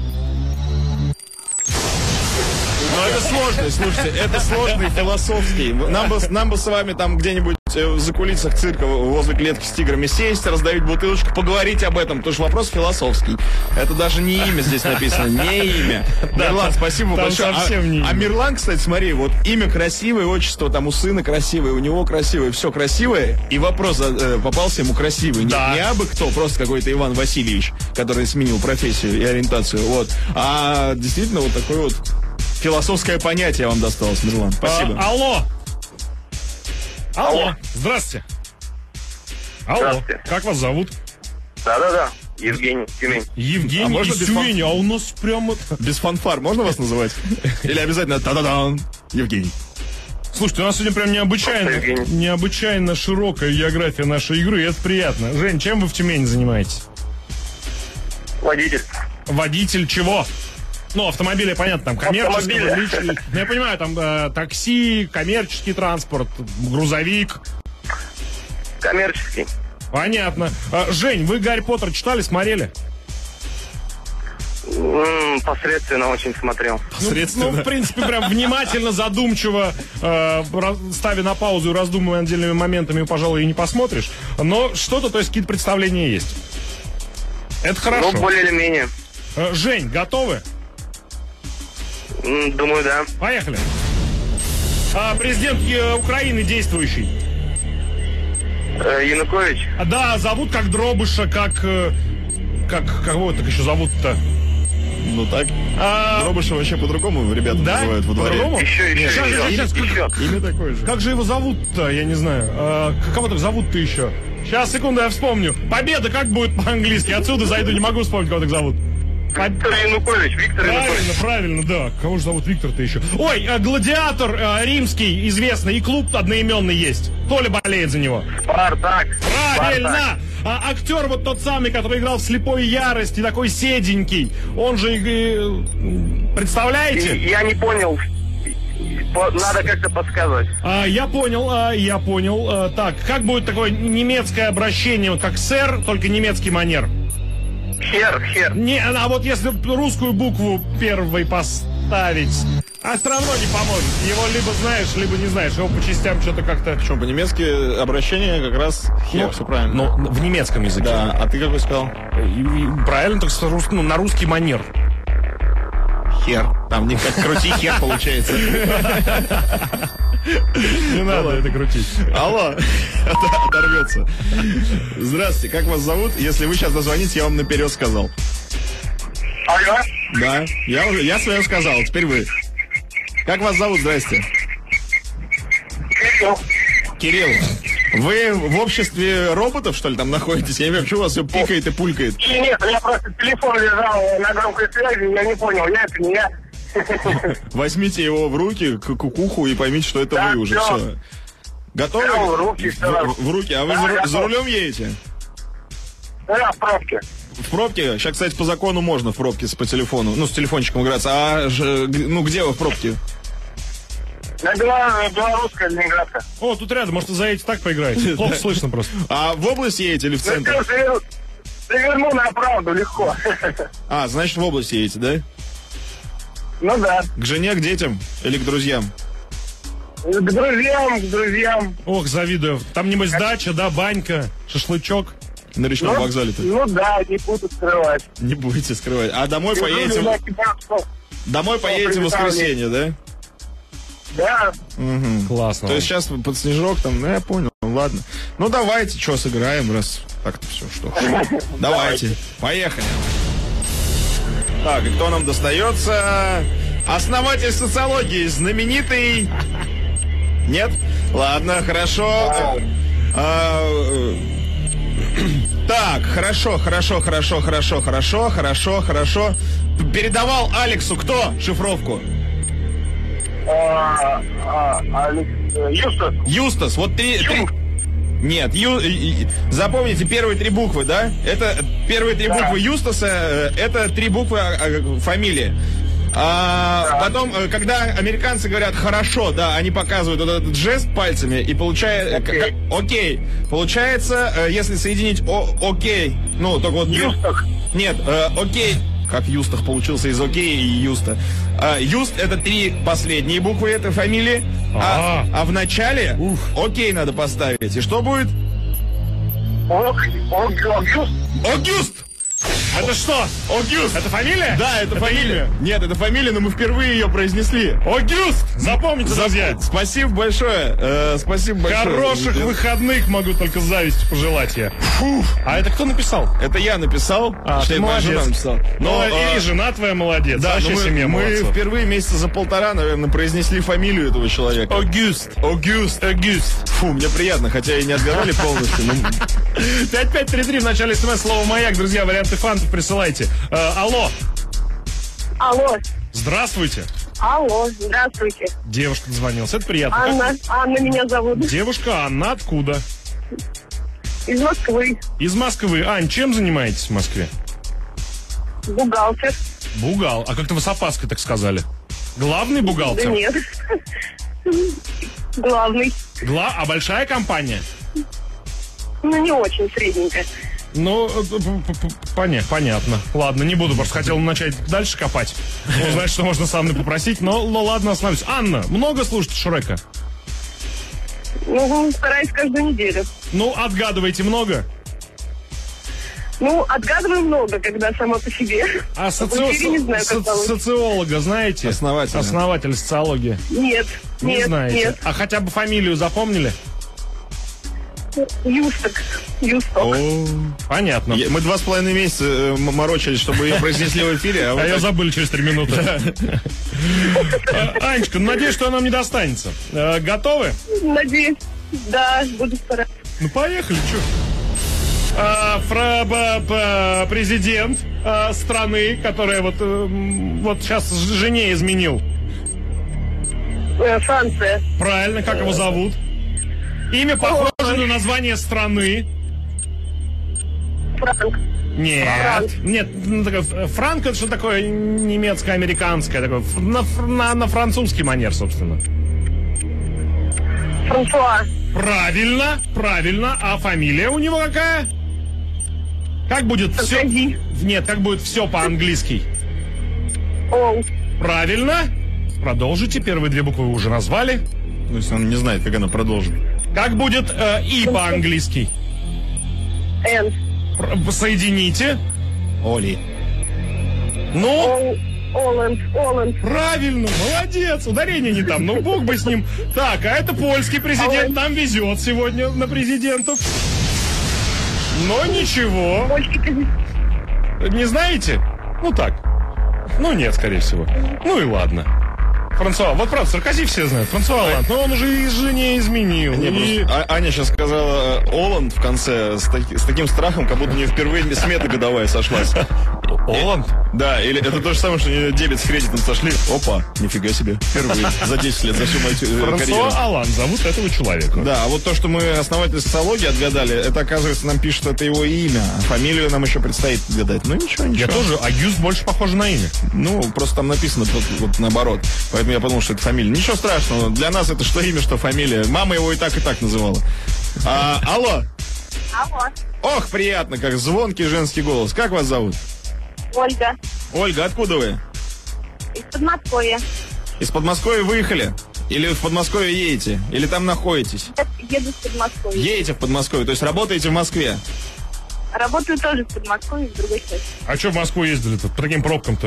Но это сложный, слушайте, это сложный философский. Нам бы с вами там где-нибудь в закулисах цирка возле клетки с тиграми сесть, раздавить бутылочку, поговорить об этом, потому что вопрос философский. Это даже не имя здесь написано, не имя. Мирлан, спасибо большое. А Мирлан, кстати, смотри, вот имя красивое, отчество там у сына красивое, у него красивое, все красивое, и вопрос попался ему красивый. Не абы кто, просто какой-то Иван Васильевич, который сменил профессию и ориентацию, вот. А действительно вот такой вот философское понятие вам досталось, Мирлан. Спасибо. Алло. Здравствуйте. Алло. Здравствуйте. Как вас зовут? Да. Евгений, Тюмень. Евгений из Тюмени, а у нас прямо... Без фанфар можно вас называть? Или обязательно та-да-дан, Евгений? Слушайте, у нас сегодня прям необычайно широкая география нашей игры, и это приятно. Жень, чем вы в Тюмени занимаетесь? Водитель. Водитель чего? Ну, автомобили, понятно, там коммерческий, личный. Ну, я понимаю, там такси, коммерческий транспорт, грузовик. Коммерческий. Понятно. Жень, вы Гарри Поттер читали, смотрели? Посредственно очень смотрел. Ну, в принципе, прям внимательно, задумчиво, ставя на паузу и раздумывая над отдельными моментами, пожалуй, и не посмотришь. Но что-то, то есть какие-то представления есть. Это хорошо. Ну, более или менее. Жень, готовы? Думаю, да. Поехали. Президент Украины действующий. Янукович? Да, зовут как Дробыша, как кого так еще зовут-то? Ну так. Дробыша вообще по-другому ребята называют во дворе. По-другому? Сейчас. Имя такое же. Как же его зовут-то, я не знаю. Кого так зовут-то еще? Сейчас, секунду, я вспомню. Победа как будет по-английски? Отсюда зайду, не могу вспомнить, кого так зовут. Виктор Янукович. Правильно, да. Кого же зовут Виктор-то еще? Ой, гладиатор римский, известный, и клуб одноименный есть. Толя болеет за него. Спартак. Правильно! Актер вот тот самый, который играл в «Слепой ярости», такой седенький. Он же, представляете? Я не понял. Надо как-то подсказывать. Я понял. Так, как будет такое немецкое обращение, вот как сэр, только немецкий манер? Хер. Не, а вот если русскую букву первой поставить, а все равно не поможет. Его либо знаешь, либо не знаешь. Его по частям что-то как-то... Причем по-немецки обращение как раз хер, все правильно. Но в немецком языке. Да, а ты какой сказал? Правильно, только на русский манер. Хер. Там не как крути хер получается. Не надо это крутить. Алло, оторвется. Здравствуйте, как вас зовут? Если вы сейчас дозвонитесь, я вам наперед сказал. Алло? Да, я свое сказал, теперь вы. Как вас зовут, здрасте? Кирилл. Вы в обществе роботов, что ли, там находитесь? Я не понимаю, почему у вас все пикает и пулькает? Нет, у меня просто телефон лежал на громкой связи, я не понял, это не я. Возьмите его в руки, к уху, и поймите, что это вы уже. Все. Готовы? В руки, в руки. А вы за рулем едете? Да, в пробке. В пробке? Сейчас, кстати, по закону можно в пробке по телефону, с телефончиком играться. Где вы в пробке? На белорусская, Ленинградка. О, тут рядом, может, заедете так поиграете? Плохо слышно просто. А в область едете или в центр? Заверну на правду, легко. Значит, в область едете, да? Ну да. К жене, к детям или к друзьям? К друзьям. Ох, завидую. Там, небось, дача, да, банька, шашлычок. На речном вокзале-то? Ну да, не буду скрывать. Не будете скрывать. А домой поедете... Домой поедете в воскресенье, да? Да. Угу. Классно. То есть сейчас под снежок там, я понял, ладно. Ну давайте, что, сыграем, раз так-то все, что. Давайте, поехали. Так, и кто нам достается? Основатель социологии, знаменитый... Нет? Ладно, хорошо. Так, хорошо. Передавал Алексу кто шифровку? Юстас. Вот три... Нет, запомните первые три буквы, да? Это первые три буквы Юстаса, это три буквы фамилии. Потом, когда американцы говорят «хорошо», да, они показывают вот этот жест пальцами, и получается «окей». Получается, если соединить «окей», ну, только вот... Юстах. Нет, «окей». Как Юстах получился из «окей» и «юста». Юст — это три последние буквы этой фамилии, а в начале «окей» надо поставить. И что будет? Огюст! Это что? Огюст! Это фамилия? Да, это фамилия. Нет, это фамилия, но мы впервые ее произнесли. Огюст! Запомните, друзья. Спасибо большое. Спасибо большое. Хороших выходных могу только с завистью пожелать я. Фух. А это кто написал? Это я написал. Ты молодец. Написал. Но и жена твоя молодец. Да, вообще семья мы молодцов. впервые месяца за полтора, наверное, произнесли фамилию этого человека. Огюст. Фу, мне приятно, хотя и не отгадали полностью. 5533 в начале смс слово «Маяк». Друзья, варианты фантов присылайте. Алло. Здравствуйте. Алло, здравствуйте. Девушка дозвонилась, это приятно. Анна меня зовут. Девушка Анна, откуда? Из Москвы. Из Москвы. Ань, чем занимаетесь в Москве? Бухгалтер. А как-то вы с опаской так сказали. Главный бухгалтер? Да нет. Главный. А большая компания? Ну, не очень, средненькая. Ну, понятно. Ладно, не буду, просто хотел начать дальше копать. Узнать, что можно с Анной попросить, но ладно, остановлюсь. Анна, много слушаете Шрека? Ну, стараюсь каждую неделю. Ну, отгадываете много? Ну, отгадываю много, когда сама по себе. А не знаю, как социолога знаете? Основатель социологии? Нет, не знаете. Нет. А хотя бы фамилию запомнили? Юсток. Понятно. Мы 2,5 месяца морочились, чтобы ее произнесли в эфире. А ее забыли через 3 минуты. Анечка, надеюсь, что она нам не достанется. Готовы? Надеюсь. Да, буду стараться. Ну, поехали, что? Президент страны, которая вот сейчас жене изменил. Франция. Правильно, как его зовут? Имя похоже на название страны. Франк. Нет, Франк это что такое немецко-американское, такое, на французский манер, собственно. Франсуа. Правильно. А фамилия у него какая? Как будет все? Нет, как будет все по-английски? Ол. Правильно. Продолжите, первые 2 буквы вы уже назвали. Ну, если он не знает, как она продолжит. Как будет «и» по-английски? Н. Соедините. Оли. Ну? Оланд. Правильно, молодец. Ударение не там, ну бог бы с ним. Так, а это польский президент. Нам везет сегодня на президентов. Но ничего. Польский президент. Не знаете? Ну так. Ну нет, скорее всего. Ну и ладно. Франсуа, вот правда, Саркози все знают. Франсуа Оланд, но он уже и жене изменил. Аня сейчас сказала Оланд в конце с таким страхом, как будто у нее впервые смета годовая сошлась. Оланд? Да, или это то же самое, что у нее дебет с кредитом сошли. Опа, нифига себе. Впервые за 10 лет, за всю мою карьеру. Франсуа Оланд зовут этого человека. Да, а вот то, что мы основатель социологии отгадали, это, оказывается, нам пишут, это его имя. А фамилию нам еще предстоит отгадать. Ну ничего. Я тоже, а Юст больше похоже на имя. Ну, просто там написано вот наоборот. Поэтому я подумал, что это фамилия. Ничего страшного, для нас это что имя, что фамилия. Мама его и так называла. Алло. Алло. Ох, приятно, как звонкий женский голос. Как вас зовут? Ольга. Ольга, откуда вы? Из Подмосковья. Из Подмосковья выехали? Или в Подмосковье едете? Или там находитесь? Еду в Подмосковье. Едете в Подмосковье, то есть работаете в Москве? Работаю тоже в Подмосковье, в другой части. А что в Москву ездили-то? По таким пробкам-то?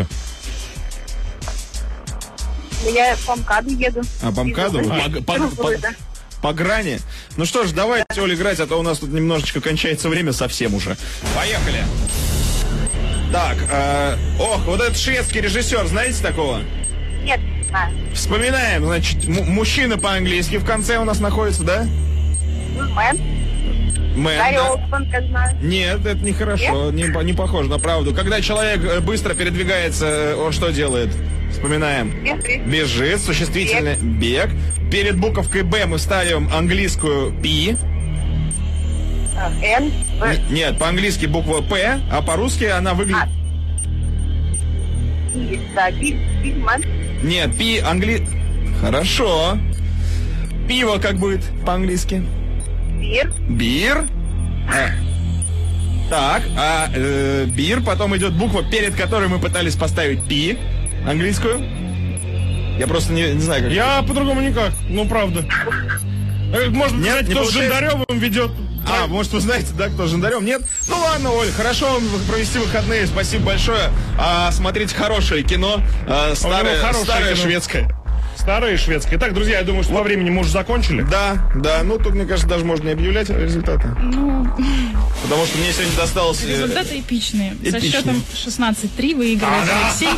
Я по МКАДу еду. А по МКАДу? По грани? Ну что ж, давайте, Оля, играть, а то у нас тут немножечко кончается время совсем уже. Поехали! Так, вот этот шведский режиссер, знаете такого? Нет, не знаю. Вспоминаем, значит, мужчина по-английски в конце у нас находится, да? Мэн. Гарри Олдман, как знаю. Нет, это нехорошо, не похоже на правду. Когда человек быстро передвигается, он что делает? Вспоминаем. Бежит, существительное бег. Перед буковкой Б мы ставим английскую P. Н. Нет, по-английски буква П, а по-русски она выглядит... Нет, Пи Хорошо. Пиво как будет по-английски? Бир. Так, бир, потом идет буква, перед которой мы пытались поставить Пи, английскую. Я просто не знаю, как... Я по-другому никак, ну правда. Может быть, кто с Жандаревым ведет... может, вы знаете, да, кто Жандарев? Нет? Ну ладно, Оль, хорошо вам провести выходные. Спасибо большое. Смотрите хорошее кино. Старое шведское. Старое шведское. Итак, друзья, я думаю, что по времени мы уже закончили. Да. Ну, тут, мне кажется, даже можно не объявлять результаты. Ну... Потому что мне сегодня досталось... Результаты эпичные. Со счетом 16-3 выигрывает Алексей.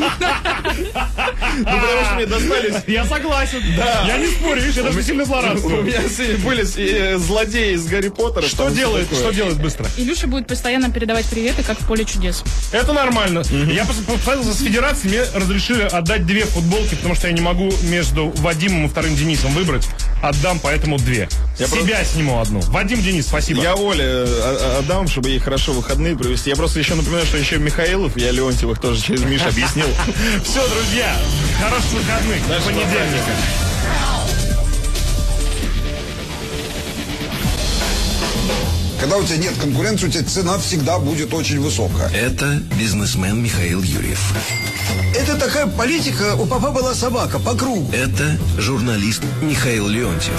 Ну, потому что мне достались... Я согласен. Да. Я не спорю, видишь, я даже сильно злорадствую. У меня были злодеи из Гарри Поттера. Что делает быстро? Илюша будет постоянно передавать приветы, как в поле чудес. Это нормально. Я посмотрелся с федерацией, мне разрешили отдать 2 футболки, потому что я не могу между Вадимом и вторым Денисом выбрать. Отдам, поэтому 2. Себя сниму одну. Вадим, Денис, спасибо. Я Оле отдам, чтобы ей хорошо выходные провести. Я просто еще напоминаю, что еще Михаилов, я Леонтьевых тоже через Мишу объяснил. Все, друзья, хороших выходных. До понедельника. Когда у тебя нет конкуренции, у тебя цена всегда будет очень высокая. Это бизнесмен Михаил Юрьев. Это такая политика, у папа была собака, по кругу. Это журналист Михаил Леонтьев.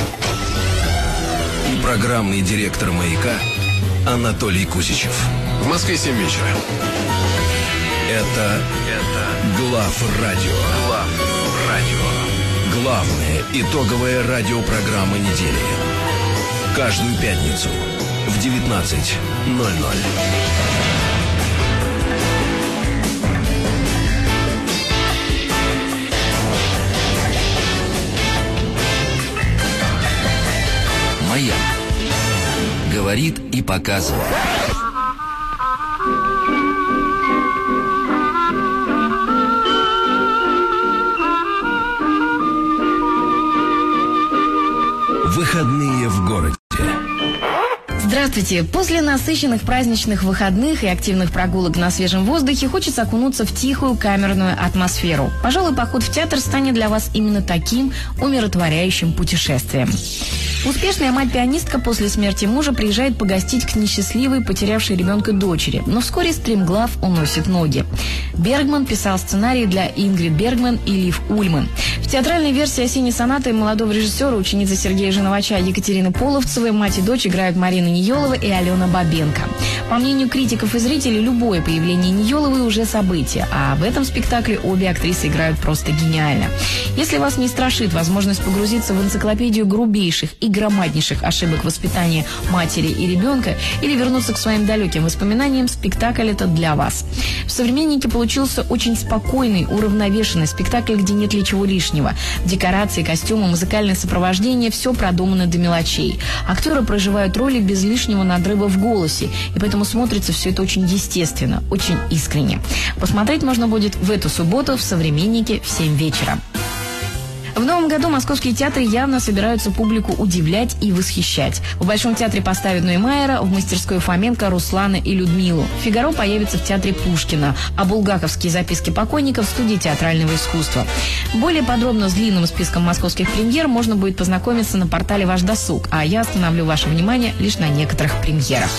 И программный директор «Маяка» Анатолий Кузичев. В Москве 7 вечера. Это Главрадио. Главная итоговая радиопрограмма недели. Каждую пятницу в 19:00. Маяк. Говорит и показывает. Выходные в городе. Здравствуйте! После насыщенных праздничных выходных и активных прогулок на свежем воздухе хочется окунуться в тихую камерную атмосферу. Пожалуй, поход в театр станет для вас именно таким умиротворяющим путешествием. Успешная мать-пианистка после смерти мужа приезжает погостить к несчастливой, потерявшей ребенка дочери, но вскоре стремглав уносит ноги. Бергман писал сценарий для Ингрид Бергман и Лив Ульман. В театральной версии «Осенней сонаты» молодого режиссера, ученицы Сергея Женовача Екатерины Половцевой, мать и дочь играют Марина Ниелова и Алена Бабенко. По мнению критиков и зрителей, любое появление Ниеловой уже событие, а в этом спектакле обе актрисы играют просто гениально. Если вас не страшит возможность погрузиться в энциклопедию грубейших и громаднейших ошибок воспитания матери и ребенка или вернуться к своим далеким воспоминаниям, спектакль это для вас. В «Современнике» получился очень спокойный, уравновешенный спектакль, где нет ничего лишнего. Декорации, костюмы, музыкальное сопровождение – все продумано до мелочей. Актеры проживают роли без лишнего надрыва в голосе, и поэтому смотрится все это очень естественно, очень искренне. Посмотреть можно будет в эту субботу в «Современнике» в 7 вечера. В новом году московские театры явно собираются публику удивлять и восхищать. В Большом театре поставят Ноймайера, в мастерской Фоменко Руслана и Людмилу. «Фигаро» появится в театре Пушкина, а булгаковские записки покойников в студии театрального искусства. Более подробно с длинным списком московских премьер можно будет познакомиться на портале «Ваш досуг», а я остановлю ваше внимание лишь на некоторых премьерах.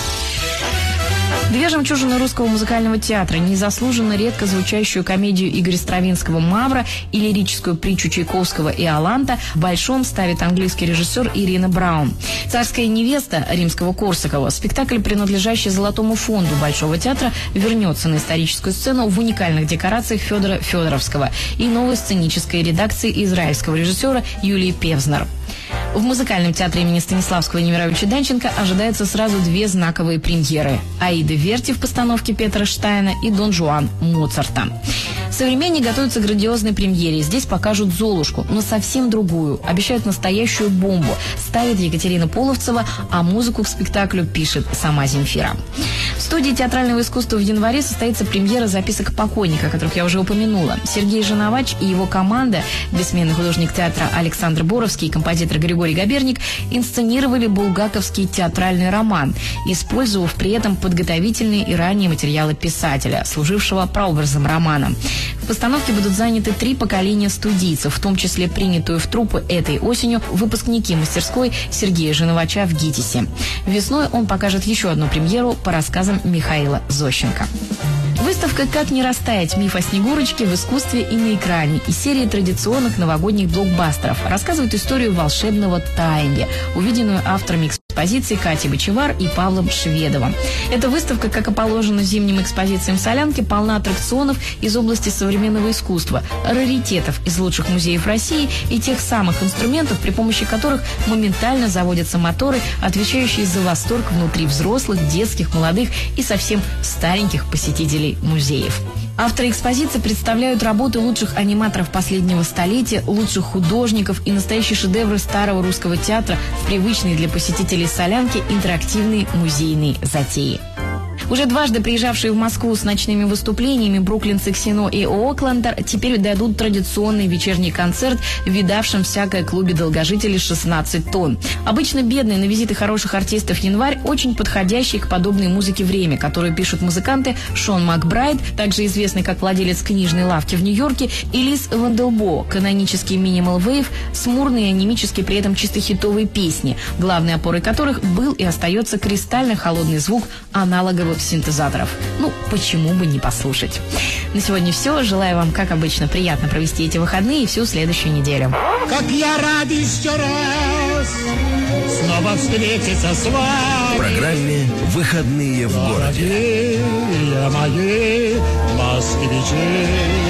Две жемчужины русского музыкального театра, незаслуженно редко звучащую комедию Игоря Стравинского «Мавра» и лирическую притчу Чайковского «Иоланта» в Большом ставит английский режиссер Ирина Браун. «Царская невеста» Римского-Корсакова, спектакль, принадлежащий Золотому фонду Большого театра, вернется на историческую сцену в уникальных декорациях Федора Федоровского и новой сценической редакции израильского режиссера Юлии Певзнер. В музыкальном театре имени Станиславского и Немировича Данченко ожидаются сразу две знаковые премьеры – «Аида Верти» в постановке Петра Штайна и «Дон Жуан» Моцарта. «Современник» готовится к грандиозной премьере. Здесь покажут «Золушку», но совсем другую. Обещают настоящую бомбу. Ставит Екатерина Половцева, а музыку к спектаклю пишет сама Земфира. В студии театрального искусства в январе состоится премьера записок покойника, о которых я уже упомянула. Сергей Женовач и его команда, бессменный художник театра Александр Боровский и композитор Григорий Габерник, инсценировали булгаковский театральный роман, использовав при этом подготовительные и ранние материалы писателя, служившего прообразом романа. В постановке будут заняты 3 поколения студийцев, в том числе принятую в труппы этой осенью выпускники мастерской Сергея Женовача в ГИТИСе. Весной он покажет еще одну премьеру по рассказам Михаила Зощенко. Выставка «Как не растаять. Миф о Снегурочке в искусстве и на экране» из серии традиционных новогодних блокбастеров рассказывает историю волшебного таяния, увиденную авторами экспозиции Катей Бочевар и Павлом Шведовым. Эта выставка, как и положено зимним экспозициям Солянки, полна аттракционов из области современного искусства, раритетов из лучших музеев России и тех самых инструментов, при помощи которых моментально заводятся моторы, отвечающие за восторг внутри взрослых, детских, молодых и совсем стареньких посетителей музеев. Авторы экспозиции представляют работы лучших аниматоров последнего столетия, лучших художников и настоящие шедевры старого русского театра в привычной для посетителей Солянки интерактивные музейные затеи. Уже дважды приезжавшие в Москву с ночными выступлениями Бруклин Сексино и О'Клендер теперь дадут традиционный вечерний концерт в видавшем всякое клубе долгожителей 16 тонн. Обычно бедный на визиты хороших артистов январь очень подходящий к подобной музыке время, которую пишут музыканты Шон Макбрайд, также известный как владелец книжной лавки в Нью-Йорке, и Лиз Ванделбо, канонический минимал-вейв, смурные и анемические при этом чисто хитовые песни, главной опорой которых был и остается кристально холодный звук аналоговых синтезаторов. Ну, почему бы не послушать? На сегодня все. Желаю вам, как обычно, приятно провести эти выходные и всю следующую неделю. Как я рад еще раз снова встретиться с вами. В программе «Выходные в городе». Мои москвичи.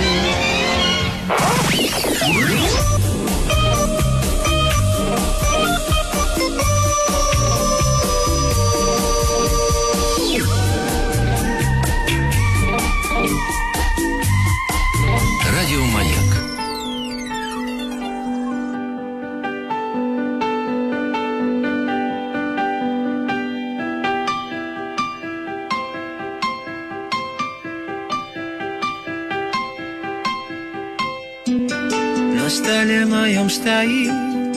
Радио «Маяк». На столе моем стоит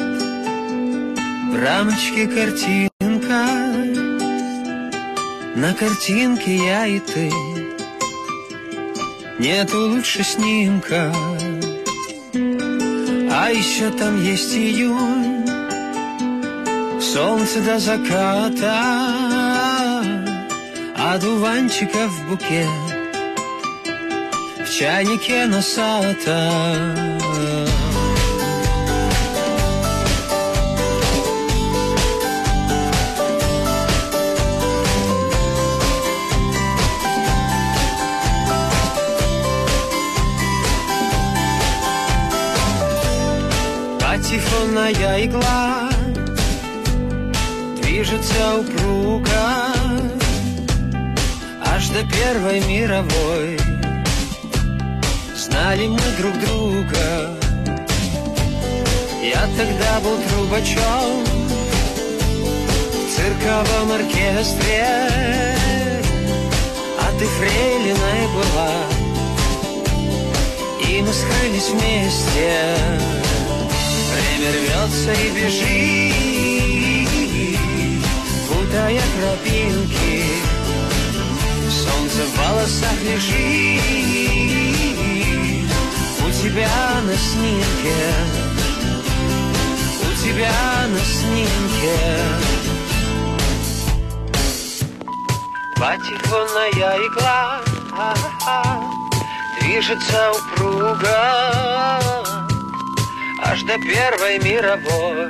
в рамочке картинка. На картинке я и ты, нету лучше снимка. А еще там есть июнь, солнце до заката, одуванчиков в букет, в чайнике носата. Патефонная игла движется упруго аж до Первой мировой. Знали мы друг друга. Я тогда был трубачом в цирковом оркестре, а ты фрейлиной была, и мы скрылись вместе. Время рвется и бежит, путая тропинки. Солнце в волосах лежит у тебя на снимке, у тебя на снимке. Патефонная игла движется упруго аж до Первой мировой.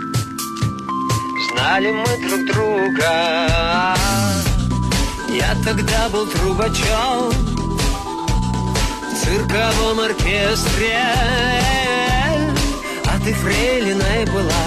Знали мы друг друга. Я тогда был трубачом в цирковом оркестре, а ты фрейлиной была,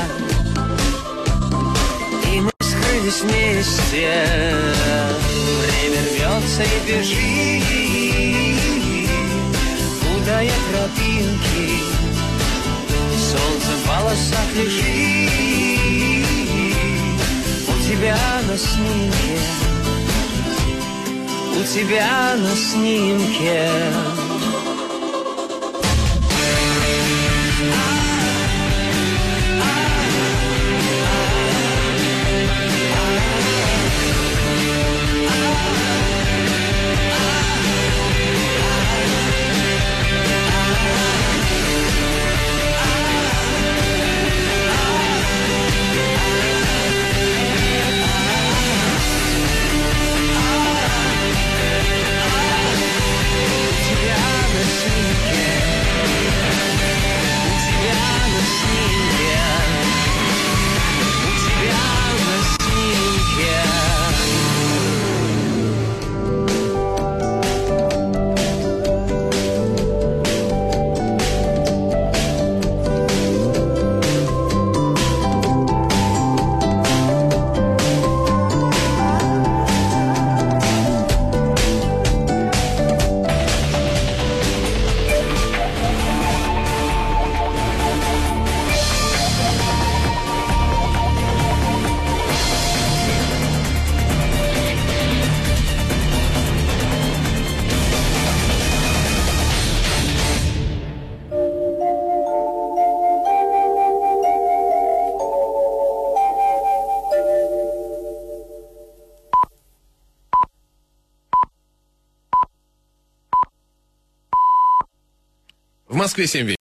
и мы скрылись вместе. Время рвется и бежит, путая тропинки. Солнце в волосах лежит у тебя на снимке, у тебя на снимке. Москве 7 вечера.